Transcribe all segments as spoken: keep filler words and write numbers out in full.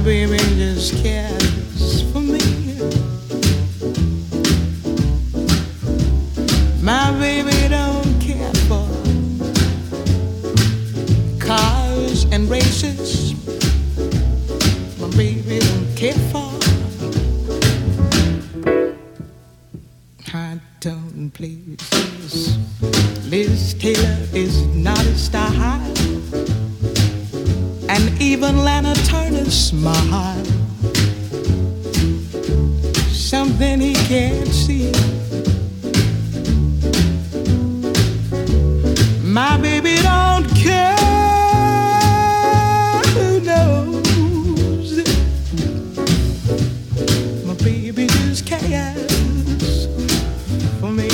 baby just cares for me. My baby don't care for cars and races. My baby don't care for high-tone places. Liz Taylor is not a style, and even Lana Turner's smile, something he can't see. My baby don't care, who knows? My baby just cares for me.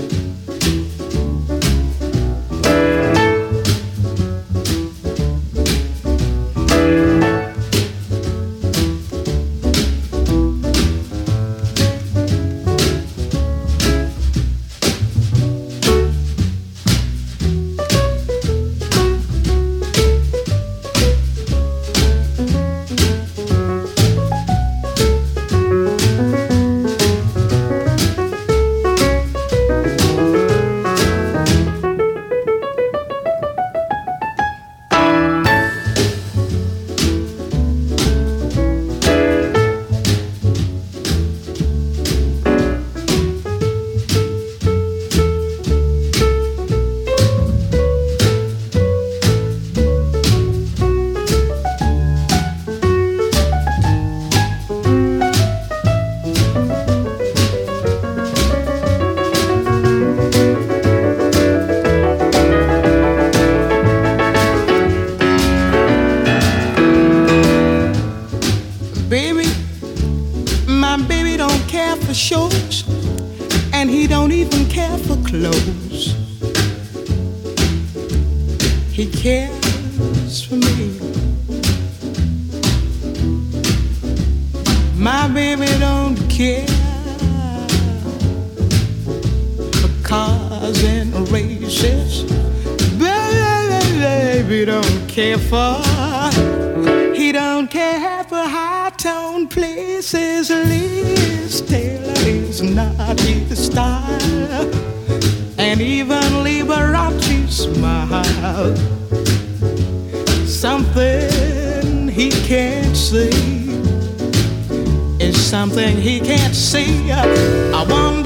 Baby, my baby don't care for shows, and he don't even care for clothes. He cares for me. My baby don't care for cars and races. Baby don't care for, he don't care for high-tone places. Liz Taylor is not his style, and even Liberace smile, something he can't see is something he can't see. I wonder